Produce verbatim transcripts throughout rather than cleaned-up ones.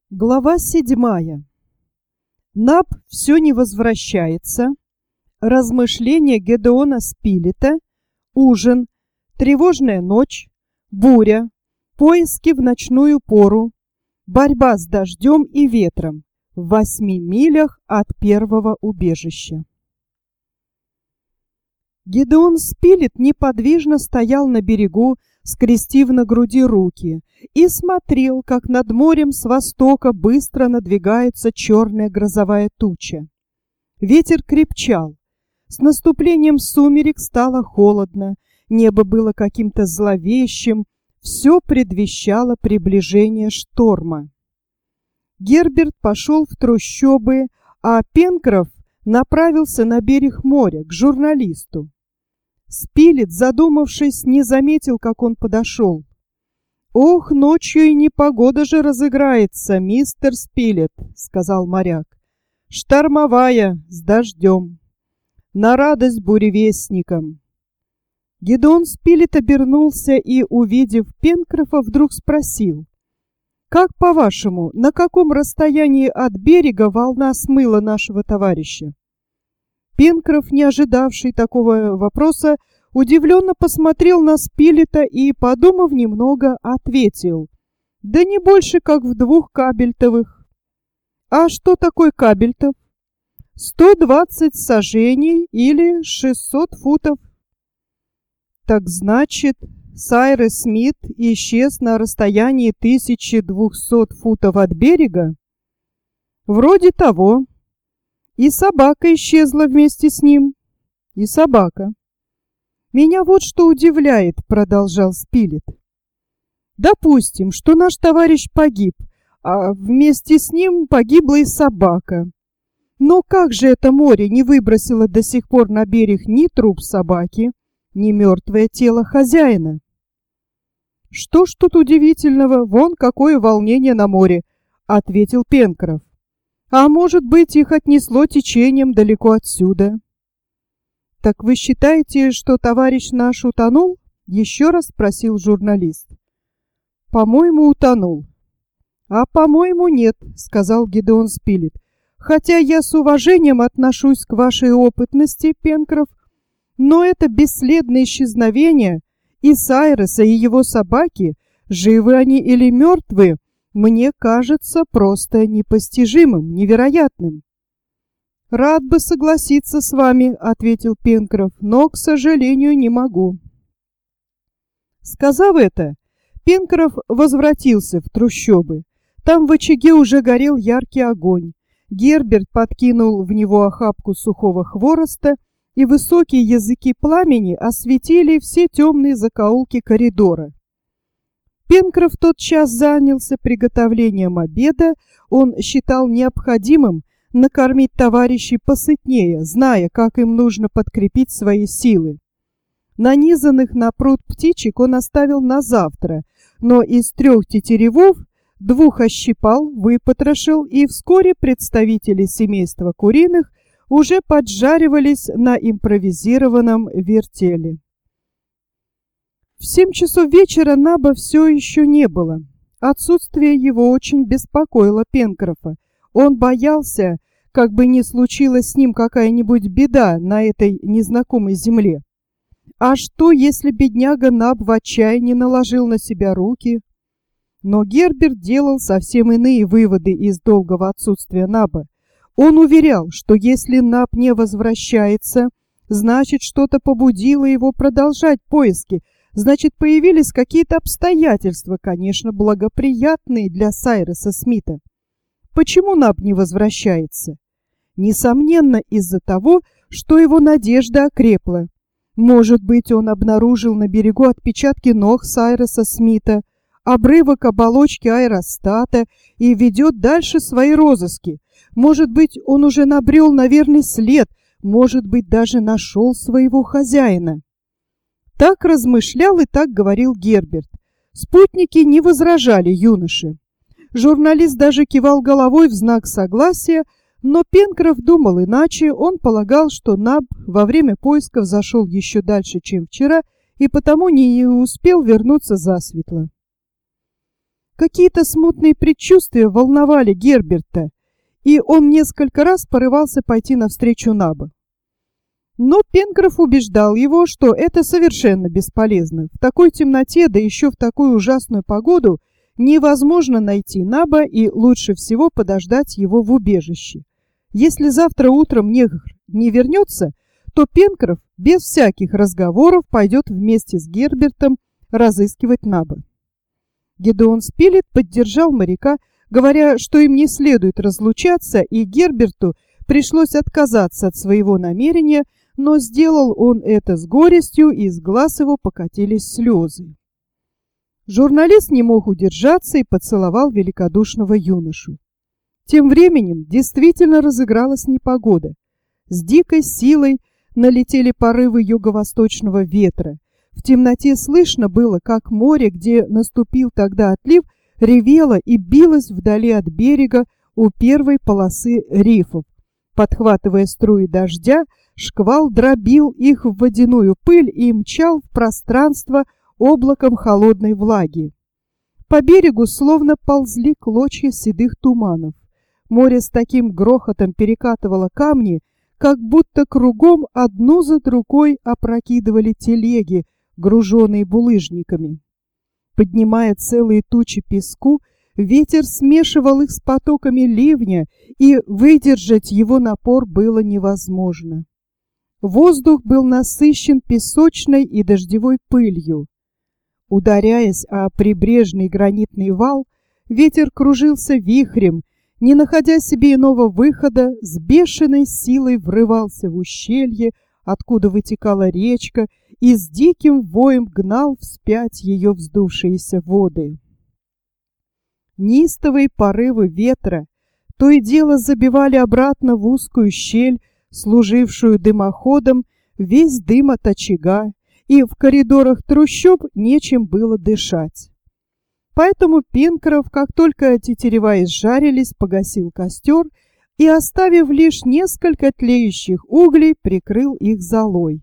Глава седьмая. Наб все не возвращается. Размышления Гедеона Спилета. Ужин. Тревожная ночь. Буря. Поиски в ночную пору. Борьба с дождем и ветром. В восьми милях от первого убежища. Гедеон Спилет неподвижно стоял на берегу, скрестив на груди руки, и смотрел, как над морем с востока быстро надвигается черная грозовая туча. Ветер крепчал. С наступлением сумерек стало холодно, небо было каким-то зловещим, все предвещало приближение шторма. Герберт пошел в трущобы, а Пенкроф направился на берег моря, к журналисту. Спилет, задумавшись, не заметил, как он подошел. «Ох, ночью и непогода же разыграется, мистер Спилет», — сказал моряк. «Штормовая, с дождем. На радость буревестникам». Гедеон Спилет обернулся и, увидев Пенкрофа, вдруг спросил: «Как, по-вашему, на каком расстоянии от берега волна смыла нашего товарища?» Пенкроф, не ожидавший такого вопроса, удивленно посмотрел на Спилета и, подумав немного, ответил: «Да не больше, как в двух кабельтовых». «А что такое кабельтов?» «Сто двадцать саженей или шестьсот футов». «Так значит, Сайрес Смит исчез на расстоянии тысячи двухсот футов от берега?» «Вроде того. И собака исчезла вместе с ним». «И собака». «Меня вот что удивляет», — продолжал Спилет. «Допустим, что наш товарищ погиб, а вместе с ним погибла и собака. Но как же это море не выбросило до сих пор на берег ни труп собаки, ни мертвое тело хозяина?» «Что ж тут удивительного? Вон какое волнение на море», — ответил Пенкроф. «А может быть, их отнесло течением далеко отсюда». «Так вы считаете, что товарищ наш утонул?» — еще раз спросил журналист. «По-моему, утонул». «А по-моему, нет», — сказал Гедеон Спилет. «Хотя я с уважением отношусь к вашей опытности, Пенкроф, но это бесследное исчезновение и Сайреса, и его собаки, живы они или мертвы, мне кажется просто непостижимым, невероятным». «Рад бы согласиться с вами», — ответил Пенкроф, «но, к сожалению, не могу». Сказав это, Пенкроф возвратился в трущобы. Там в очаге уже горел яркий огонь. Герберт подкинул в него охапку сухого хвороста, и высокие языки пламени осветили все темные закоулки коридора. Пенкроф тотчас занялся приготовлением обеда. Он считал необходимым накормить товарищей посытнее, зная, как им нужно подкрепить свои силы. Нанизанных на пруд птичек он оставил на завтра, но из трех тетеревов двух ощипал, выпотрошил, и вскоре представители семейства куриных уже поджаривались на импровизированном вертеле. В семь часов вечера Наба все еще не было. Отсутствие его очень беспокоило Пенкрофа. Он боялся, как бы ни случилась с ним какая-нибудь беда на этой незнакомой земле. А что, если бедняга Наб в отчаянии наложил на себя руки? Но Герберт делал совсем иные выводы из долгого отсутствия Наба. Он уверял, что если Наб не возвращается, значит, что-то побудило его продолжать поиски, значит, появились какие-то обстоятельства, конечно, благоприятные для Сайреса Смита. Почему Наб не возвращается? Несомненно, из-за того, что его надежда окрепла. Может быть, он обнаружил на берегу отпечатки ног Сайреса Смита, обрывок оболочки аэростата и ведет дальше свои розыски. Может быть, он уже набрел на верный след, может быть, даже нашел своего хозяина. Так размышлял и так говорил Герберт. Спутники не возражали юноше. Журналист даже кивал головой в знак согласия, но Пенкроф думал иначе. Он полагал, что Наб во время поисков зашел еще дальше, чем вчера, и потому не успел вернуться засветло. Какие-то смутные предчувствия волновали Герберта, и он несколько раз порывался пойти навстречу Наба. Но Пенкроф убеждал его, что это совершенно бесполезно. В такой темноте, да еще в такую ужасную погоду, невозможно найти Наба, и лучше всего подождать его в убежище. Если завтра утром негр не вернется, то Пенкроф без всяких разговоров пойдет вместе с Гербертом разыскивать Наба. Гедеон Спилет поддержал моряка, говоря, что им не следует разлучаться, и Герберту пришлось отказаться от своего намерения, но сделал он это с горестью, и из глаз его покатились слезы. Журналист не мог удержаться и поцеловал великодушного юношу. Тем временем действительно разыгралась непогода. С дикой силой налетели порывы юго-восточного ветра. В темноте слышно было, как море, где наступил тогда отлив, ревело и билось вдали от берега у первой полосы рифов. Подхватывая струи дождя, шквал дробил их в водяную пыль и мчал в пространство облаком холодной влаги. По берегу словно ползли клочья седых туманов. Море с таким грохотом перекатывало камни, как будто кругом одну за другой опрокидывали телеги, груженные булыжниками. Поднимая целые тучи песку, ветер смешивал их с потоками ливня, и выдержать его напор было невозможно. Воздух был насыщен песочной и дождевой пылью. Ударяясь о прибрежный гранитный вал, ветер кружился вихрем, не находя себе иного выхода, с бешеной силой врывался в ущелье, откуда вытекала речка, и с диким воем гнал вспять ее вздувшиеся воды. Неистовые порывы ветра то и дело забивали обратно в узкую щель, служившую дымоходом, весь дым от очага, и в коридорах трущоб нечем было дышать. Поэтому Пенкроф, как только тетерева изжарились, погасил костер и, оставив лишь несколько тлеющих углей, прикрыл их золой.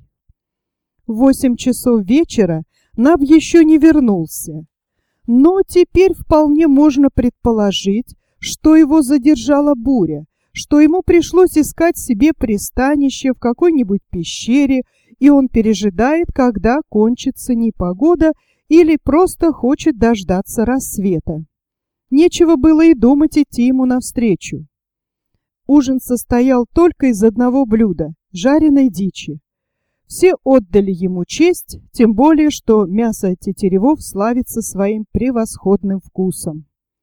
В восемь часов вечера Наб еще не вернулся, но теперь вполне можно предположить, что его задержала буря, что ему пришлось искать себе пристанище в какой-нибудь пещере, и он пережидает, когда кончится непогода, или просто хочет дождаться рассвета. Нечего было и думать идти ему навстречу. Ужин состоял только из одного блюда – жареной дичи. Все отдали ему честь, тем более, что мясо тетеревов славится своим превосходным вкусом.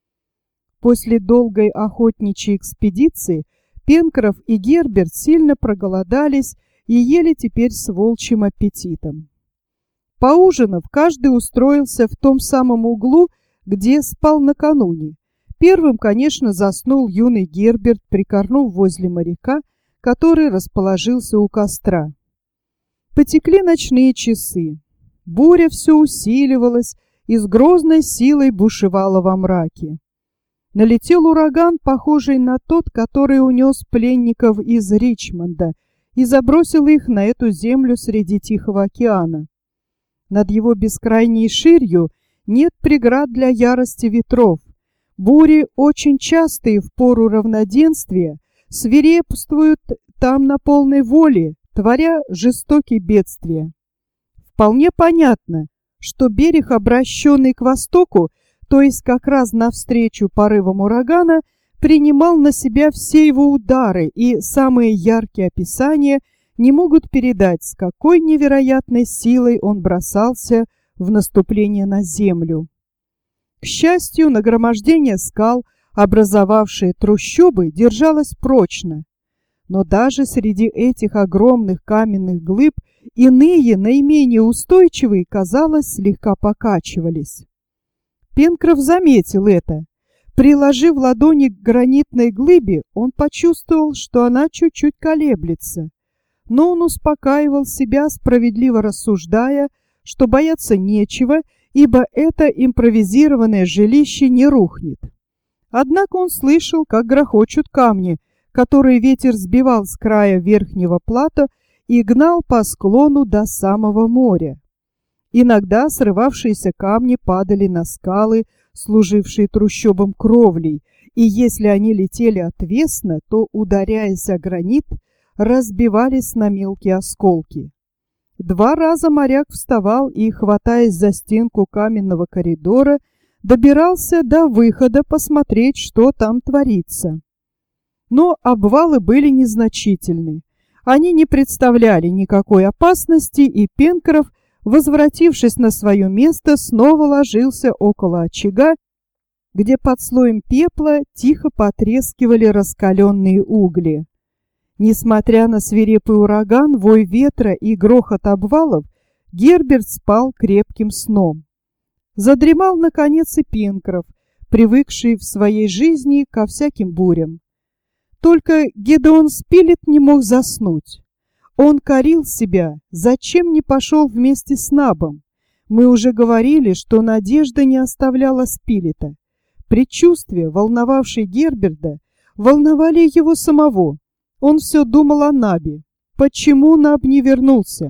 После долгой охотничьей экспедиции Пенкроф и Герберт сильно проголодались и ели теперь с волчьим аппетитом. Поужинав, каждый устроился в том самом углу, где спал накануне. Первым, конечно, заснул юный Герберт, прикорнув возле моряка, который расположился у костра. Потекли ночные часы. Буря все усиливалась и с грозной силой бушевала во мраке. Налетел ураган, похожий на тот, который унес пленников из Ричмонда и забросил их на эту землю среди Тихого океана. Над его бескрайней ширью нет преград для ярости ветров. Бури, очень частые в пору равноденствия, свирепствуют там на полной воле, творя жестокие бедствия. Вполне понятно, что берег, обращенный к востоку, то есть как раз навстречу порывам урагана, принимал на себя все его удары, и самые яркие описания не могут передать, с какой невероятной силой он бросался в наступление на землю. К счастью, нагромождение скал, образовавшие трущобы, держалось прочно. Но даже среди этих огромных каменных глыб иные, наименее устойчивые, казалось, слегка покачивались. Пенкроф заметил это. Приложив ладони к гранитной глыбе, он почувствовал, что она чуть-чуть колеблется. Но он успокаивал себя, справедливо рассуждая, что бояться нечего, ибо это импровизированное жилище не рухнет. Однако он слышал, как грохочут камни, которые ветер сбивал с края верхнего плато и гнал по склону до самого моря. Иногда срывавшиеся камни падали на скалы, служившие трущобам кровлей, и если они летели отвесно, то, ударяясь о гранит, разбивались на мелкие осколки. Два раза моряк вставал и, хватаясь за стенку каменного коридора, добирался до выхода посмотреть, что там творится. Но обвалы были незначительны. Они не представляли никакой опасности, и Пенкроф, возвратившись на свое место, снова ложился около очага, где под слоем пепла тихо потрескивали раскаленные угли. Несмотря на свирепый ураган, вой ветра и грохот обвалов, Герберт спал крепким сном. Задремал, наконец, и Пенкроф, привыкший в своей жизни ко всяким бурям. Только Гедеон Спилет не мог заснуть. Он корил себя, зачем не пошел вместе с Набом. Мы уже говорили, что надежда не оставляла Спилета. Предчувствия, волновавшие Герберта, волновали его самого. Он все думал о Набе. Почему Наб не вернулся?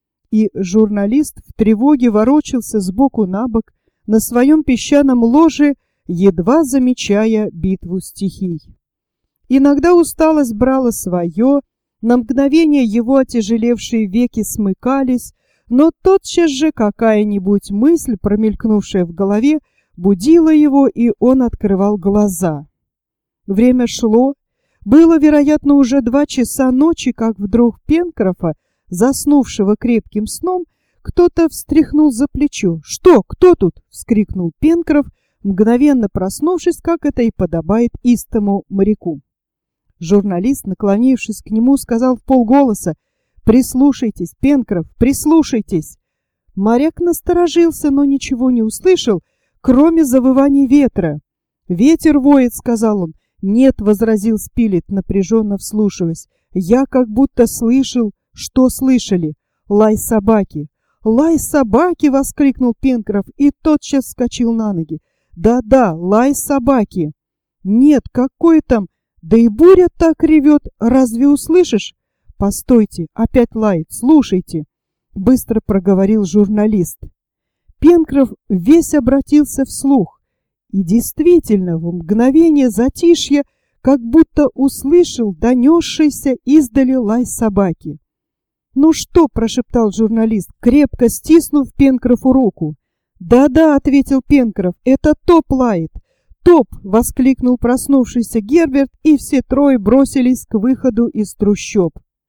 И журналист в тревоге ворочался сбоку на бок на своем песчаном ложе, едва замечая битву стихий. Иногда усталость брала свое, на мгновение его отяжелевшие веки смыкались, но тотчас же какая-нибудь мысль, промелькнувшая в голове, будила его, и он открывал глаза. Время шло, было, вероятно, уже два часа ночи, как вдруг Пенкрофа, заснувшего крепким сном, кто-то встряхнул за плечо. «Что? Кто тут?» — вскрикнул Пенкроф, мгновенно проснувшись, как это и подобает истому моряку. Журналист, наклонившись к нему, сказал вполголоса: «Прислушайтесь, Пенкроф, прислушайтесь!» Моряк насторожился, но ничего не услышал, кроме завывания ветра. «Ветер воет», — сказал он. «Нет», — возразил Спилет, напряженно вслушиваясь. «Я как будто слышал». «Что слышали?» «Лай собаки». «Лай собаки!» — воскликнул Пенкроф и тотчас вскочил на ноги. «Да-да, лай собаки». «Нет, какой там? Да и буря так ревет, разве услышишь?» «Постойте, опять лает, слушайте», — быстро проговорил журналист. Пенкроф весь обратился вслух, и действительно в мгновение затишья как будто услышал донесшийся издали лай собаки. «Ну что?» — прошептал журналист, крепко стиснув Пенкрофу руку. «Да-да», — ответил Пенкроф, — «это Топ лает». «Топ!» — воскликнул проснувшийся Герберт, и все трое бросились к выходу из трущоб.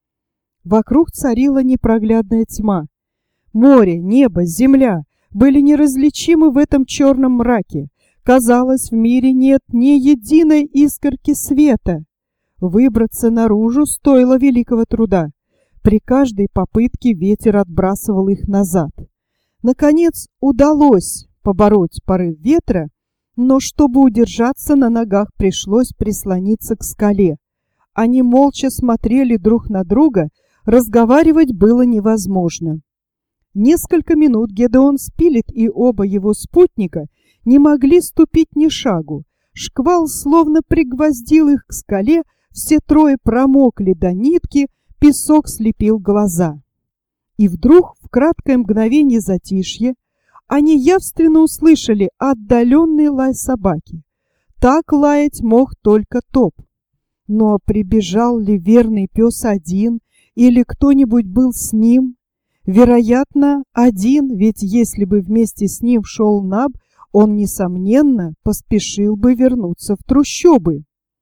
Вокруг царила непроглядная тьма. Море, небо, земля были неразличимы в этом черном мраке. Казалось, в мире нет ни единой искорки света. Выбраться наружу стоило великого труда. При каждой попытке ветер отбрасывал их назад. Наконец удалось побороть порыв ветра, но чтобы удержаться на ногах, пришлось прислониться к скале. Они молча смотрели друг на друга, разговаривать было невозможно. Несколько минут Гедеон Спилет и оба его спутника не могли ступить ни шагу. Шквал словно пригвоздил их к скале, все трое промокли до нитки, песок слепил глаза. И вдруг, в краткое мгновение затишья, они явственно услышали отдаленный лай собаки. Так лаять мог только Топ. Но прибежал ли верный пес один, или кто-нибудь был с ним? Вероятно, один, ведь если бы вместе с ним шел Наб, он, несомненно, поспешил бы вернуться в трущобы.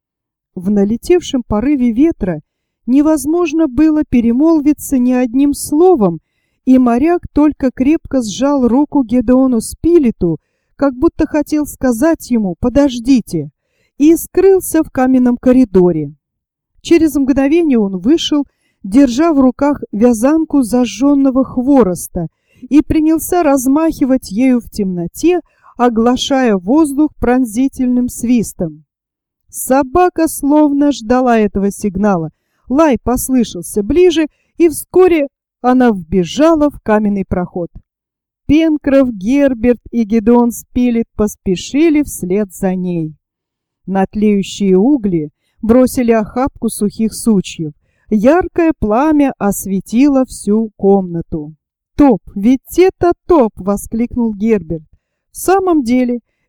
В налетевшем порыве ветра невозможно было перемолвиться ни одним словом, и моряк только крепко сжал руку Гедеону Спилету, как будто хотел сказать ему «подождите», и скрылся в каменном коридоре. Через мгновение он вышел, держа в руках вязанку зажженного хвороста, и принялся размахивать ею в темноте, оглашая воздух пронзительным свистом. Собака словно ждала этого сигнала. Лай послышался ближе, и вскоре она вбежала в каменный проход. Пенкроф, Герберт и Гедеон Спилет поспешили вслед за ней. На тлеющие угли бросили охапку сухих сучьев. Яркое пламя осветило всю комнату. «Топ! Ведь это Топ!» — воскликнул Герберт. В самом деле,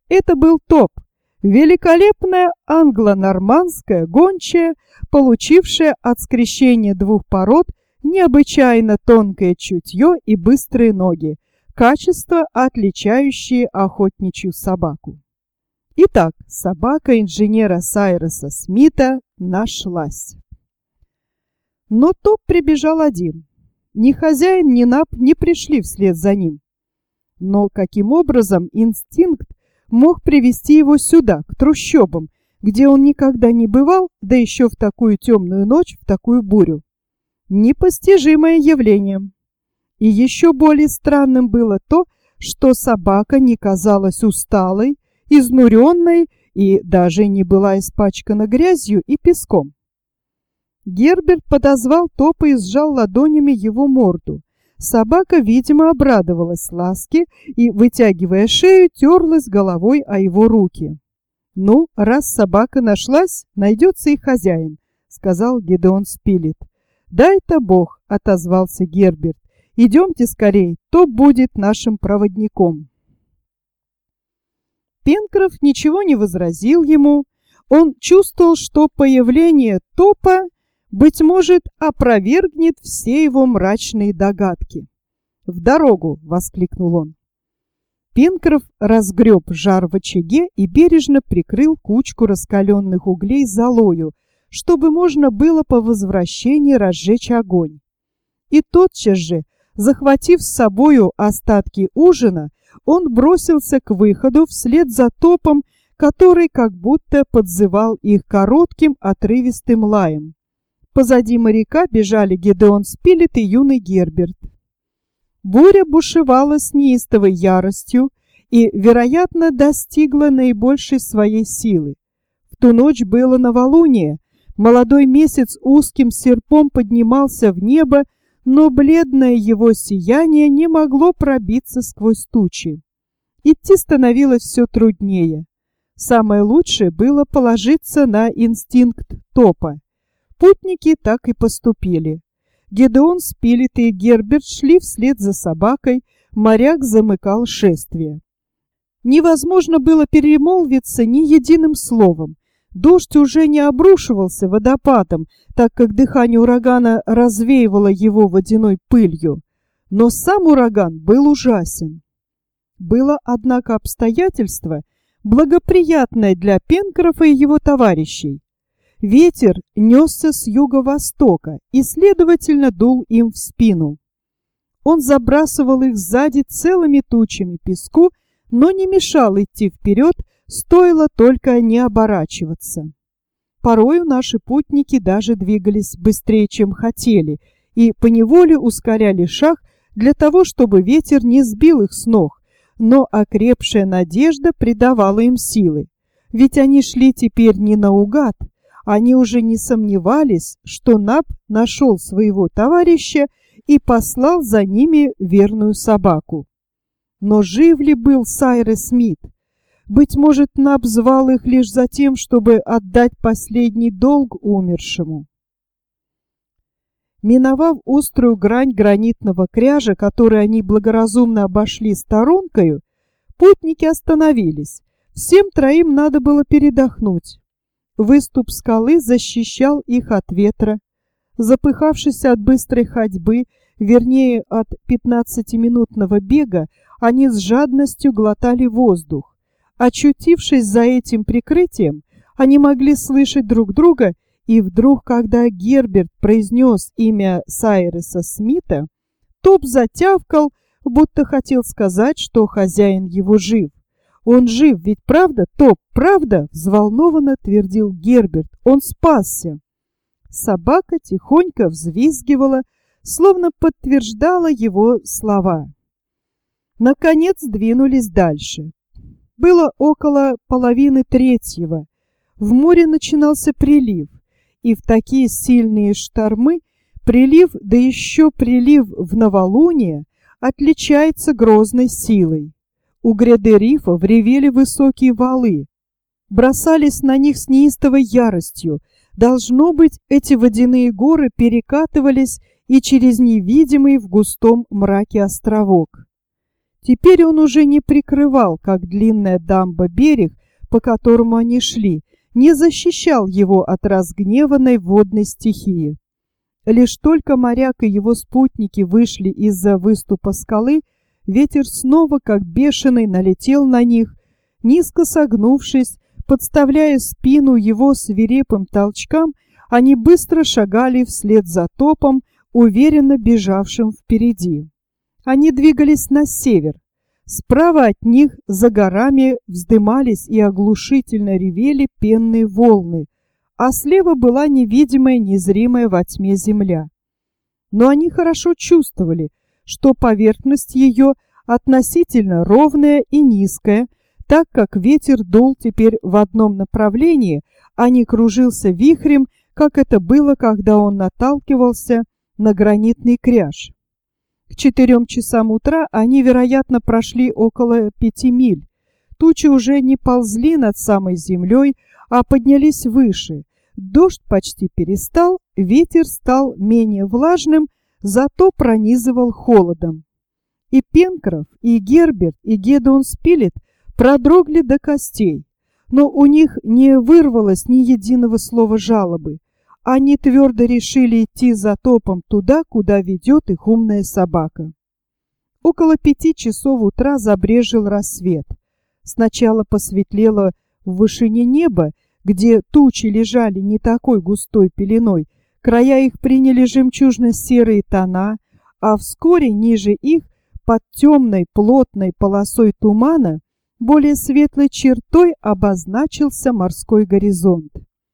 Это был Топ, великолепная англо-нормандская гончая, получившая от скрещения двух пород необычайно тонкое чутье и быстрые ноги, качества, отличающие охотничью собаку. Итак, собака инженера Сайреса Смита нашлась. Но Топ прибежал один. Ни хозяин, ни Наб не пришли вслед за ним. Но каким образом инстинкт мог привести его сюда, к трущобам, где он никогда не бывал, да еще в такую темную ночь, в такую бурю? Непостижимое явление. И еще более странным было то, что собака не казалась усталой, изнуренной и даже не была испачкана грязью и песком. Герберт подозвал Топа и сжал ладонями его морду. Собака, видимо, обрадовалась ласке и, вытягивая шею, терлась головой о его руки. «Ну, раз собака нашлась, найдется и хозяин», — сказал Гидеон Спилет. «Дай-то Бог», — отозвался Герберт. «Идемте скорей, Топ будет нашим проводником». Пенкроф ничего не возразил ему. Он чувствовал, что появление Топа, быть может, опровергнет все его мрачные догадки. «В дорогу!» — воскликнул он. Пенкроф разгреб жар в очаге и бережно прикрыл кучку раскаленных углей золою, чтобы можно было по возвращении разжечь огонь. И тотчас же, захватив с собою остатки ужина, он бросился к выходу вслед за Топом, который как будто подзывал их коротким отрывистым лаем. Позади моряка бежали Гидеон Спилет и юный Герберт. Буря бушевала с неистовой яростью и, вероятно, достигла наибольшей своей силы. В ту ночь было новолуние, молодой месяц узким серпом поднимался в небо, но бледное его сияние не могло пробиться сквозь тучи. Идти становилось все труднее. Самое лучшее было положиться на инстинкт Топа. Путники так и поступили. Гидеон Спилет и Герберт шли вслед за собакой, моряк замыкал шествие. Невозможно было перемолвиться ни единым словом. Дождь уже не обрушивался водопадом, так как дыхание урагана развеивало его водяной пылью. Но сам ураган был ужасен. Было, однако, обстоятельство, благоприятное для Пенкрофа и его товарищей. Ветер несся с юго-востока и, следовательно, дул им в спину. Он забрасывал их сзади целыми тучами песку, но не мешал идти вперед, стоило только не оборачиваться. Порою наши путники даже двигались быстрее, чем хотели, и поневоле ускоряли шаг для того, чтобы ветер не сбил их с ног, но окрепшая надежда придавала им силы, ведь они шли теперь не наугад. Они уже не сомневались, что Наб нашел своего товарища и послал за ними верную собаку. Но жив ли был Сайрес Смит? Быть может, Наб звал их лишь за тем, чтобы отдать последний долг умершему. Миновав острую грань гранитного кряжа, который они благоразумно обошли сторонкою, путники остановились. Всем троим надо было передохнуть. Выступ скалы защищал их от ветра. Запыхавшись от быстрой ходьбы, вернее, от пятнадцатиминутного бега, они с жадностью глотали воздух. Очутившись за этим прикрытием, они могли слышать друг друга, и вдруг, когда Герберт произнес имя Сайреса Смита, Топ затявкал, будто хотел сказать, что хозяин его жив. «Он жив, ведь правда, Топ, правда?» — взволнованно твердил Герберт. «Он спасся!» Собака тихонько взвизгивала, словно подтверждала его слова. Наконец двинулись дальше. Было около половины третьего. В море начинался прилив, и в такие сильные штормы прилив, да еще прилив в новолуние, отличается грозной силой. У гряды рифов ревели высокие валы, бросались на них с неистовой яростью. Должно быть, эти водяные горы перекатывались и через невидимый в густом мраке островок. Теперь он уже не прикрывал, как длинная дамба, берег, по которому они шли, не защищал его от разгневанной водной стихии. Лишь только моряк и его спутники вышли из-за выступа скалы, ветер снова, как бешеный, налетел на них, низко согнувшись, подставляя спину его свирепым толчкам, они быстро шагали вслед за топом, уверенно бежавшим впереди. Они двигались на север. Справа от них за горами вздымались и оглушительно ревели пенные волны, а слева была невидимая, незримая во тьме земля. Но они хорошо чувствовали, что поверхность ее относительно ровная и низкая, так как ветер дул теперь в одном направлении, а не кружился вихрем, как это было, когда он наталкивался на гранитный кряж. К четырем часам утра они, вероятно, прошли около пяти миль. Тучи уже не ползли над самой землей, а поднялись выше. Дождь почти перестал, ветер стал менее влажным, зато пронизывал холодом. И Пенкроф, и Герберт, и Гедеон Спилет продрогли до костей, но у них не вырвалось ни единого слова жалобы. Они твердо решили идти за топом туда, куда ведет их умная собака. Около пяти часов утра забрезжил рассвет. Сначала посветлело в вышине неба, где тучи лежали не такой густой пеленой, края их приняли жемчужно-серые тона, а вскоре ниже их, под темной плотной полосой тумана, более светлой чертой обозначился морской горизонт.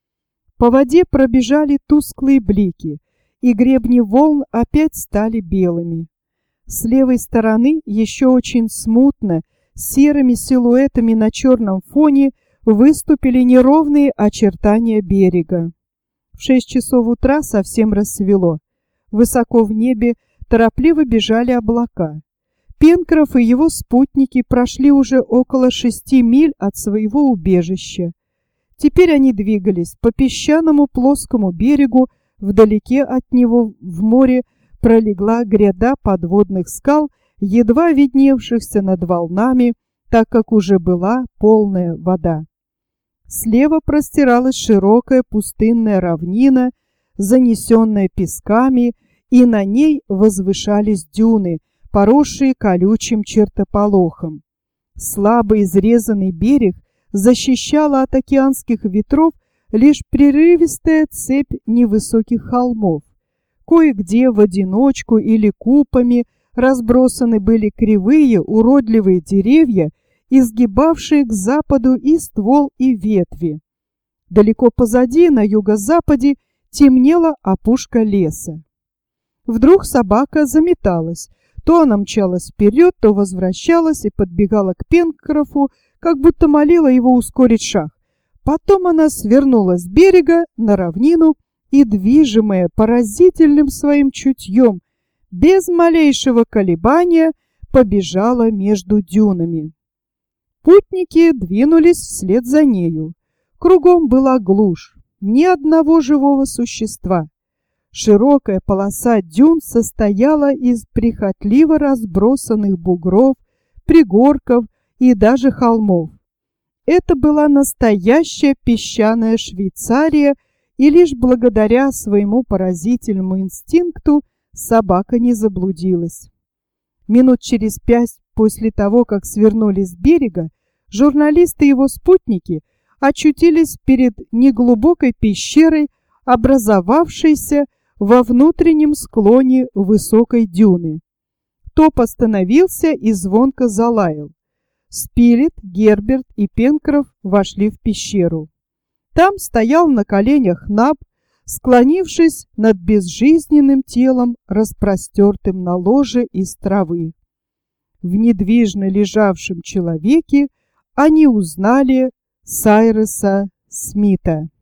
По воде пробежали тусклые блики, и гребни волн опять стали белыми. С левой стороны еще очень смутно, серыми силуэтами на черном фоне, выступили неровные очертания берега. В шесть часов утра совсем рассвело. Высоко в небе торопливо бежали облака. Пенкроф и его спутники прошли уже около шести миль от своего убежища. Теперь они двигались по песчаному плоскому берегу, вдалеке от него в море пролегла гряда подводных скал, едва видневшихся над волнами, так как уже была полная вода. Слева простиралась широкая пустынная равнина, занесенная песками, и на ней возвышались дюны, поросшие колючим чертополохом. Слабо изрезанный берег защищала от океанских ветров лишь прерывистая цепь невысоких холмов. Кое-где в одиночку или купами разбросаны были кривые, уродливые деревья, изгибавшие к западу и ствол, и ветви. Далеко позади, на юго-западе, темнела опушка леса. Вдруг собака заметалась. То она мчалась вперед, то возвращалась и подбегала к Пенкрофу, как будто молила его ускорить шаг. Потом она свернула с берега на равнину и, движимая поразительным своим чутьем, без малейшего колебания побежала между дюнами. Путники двинулись вслед за нею. Кругом была глушь, ни одного живого существа. Широкая полоса дюн состояла из прихотливо разбросанных бугров, пригорков и даже холмов. Это была настоящая песчаная Швейцария, и лишь благодаря своему поразительному инстинкту собака не заблудилась. Минут через пять после того, как свернули с берега, журналисты и его спутники очутились перед неглубокой пещерой, образовавшейся во внутреннем склоне высокой дюны. Топ остановился и звонко залаял. Спилет, Герберт и Пенкроф вошли в пещеру. Там стоял на коленях Наб, склонившись над безжизненным телом, распростертым на ложе из травы. В недвижно лежавшем человеке они узнали Сайреса Смита.